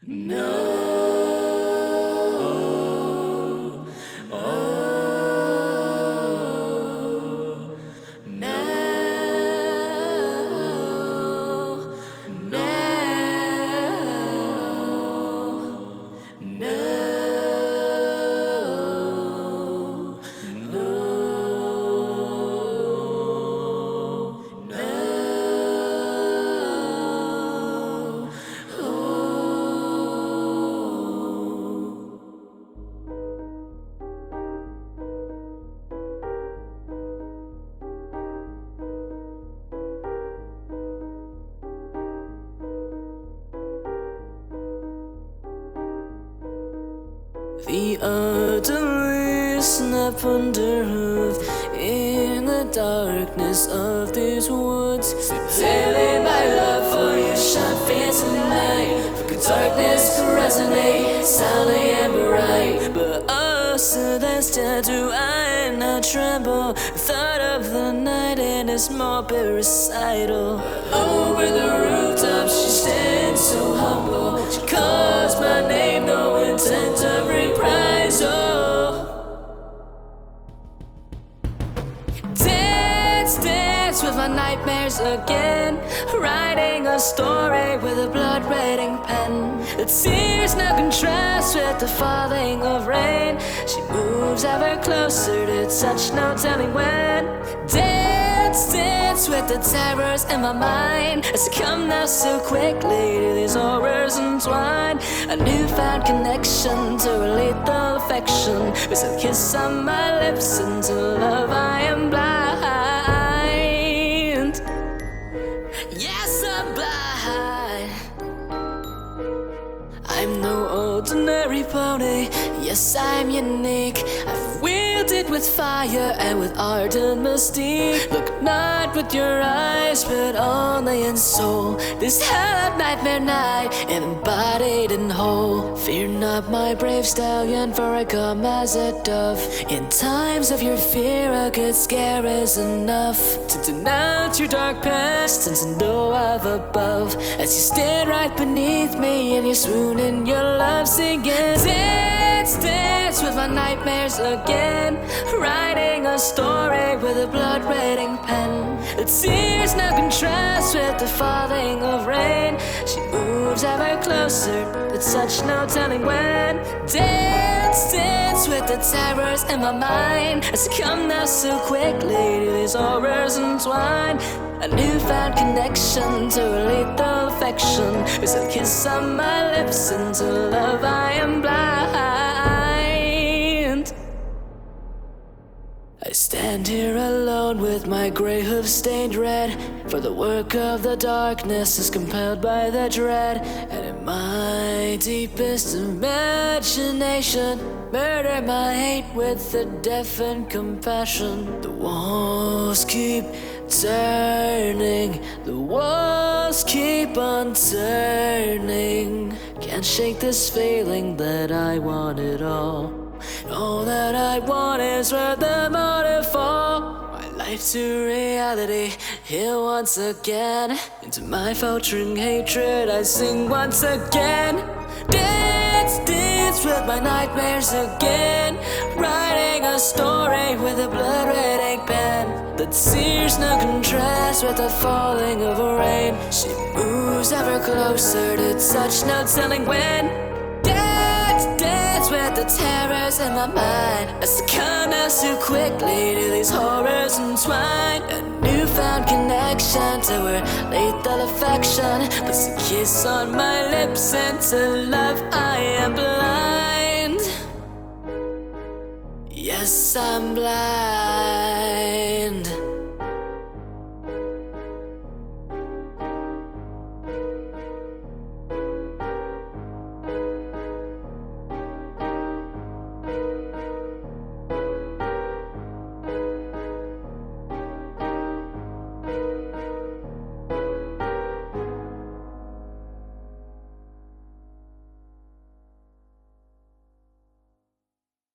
The utterly snap under hoof in the darkness of these woods. Sailing my love for you, shine fierce tonight. For good darkness to resonate, soundly and bright. But oh, Celestia, do I not tremble? Thought of the night in this morbid recital. Over the rooftops, she stands so humble. She calls my name, no intent of reprisal. Dance with my nightmares again. Writing a story with a blood-red ink pen. The tears now contrast with the falling of rain. She moves ever closer to touch, no telling when. Dance with the terrors in my mind. I succumb now so quickly to these horrors entwined. A newfound connection to a lethal affection. With a kiss on my lips, and to love I am blind. Yes, I'm blind. I'm no ordinary pony. Yes, I'm unique. I've wielded with fire and with ardent mystique. Look not with your eyes, but only in soul. This hell of nightmare night, embodied and whole. Fear not, my brave stallion, for I come as a dove. In times of your fear, a good scare is enough to denounce your dark past and to know of above. As you stand right beneath me and you swoon in your love, singing, dance, dance with my nightmares again. Writing a story with a blood-red ink pen. The tears now contrast with the falling of rain. She moves ever closer, but such no telling when. Dance, dance with the terrors in my mind. I succumb now so quickly to these horrors entwined. A newfound connection to a lethal affection. With a kiss on my lips, and to love I am blind. I stand here alone with my grey hooves stained red. For the work of the darkness is compelled by the dread. And in my deepest imagination, murder my hate with the deafened compassion. The walls keep turning, the walls keep on turning. Can't shake this feeling that I want it all. All that I want is for them all to fall. My life to reality, here once again. Into my faltering hatred I sing once again. Dance, dance with my nightmares again. Writing a story with a blood-red ink pen. The tears now contrast with the falling of rain. She moves ever closer to touch, no telling when. Dance, dance with the terrors in my mind. I succumb now so quickly to these horrors entwined. A newfound connection to her lethal affection. Puts a kiss on my lips, and to love I am blind. Yes, I'm blind.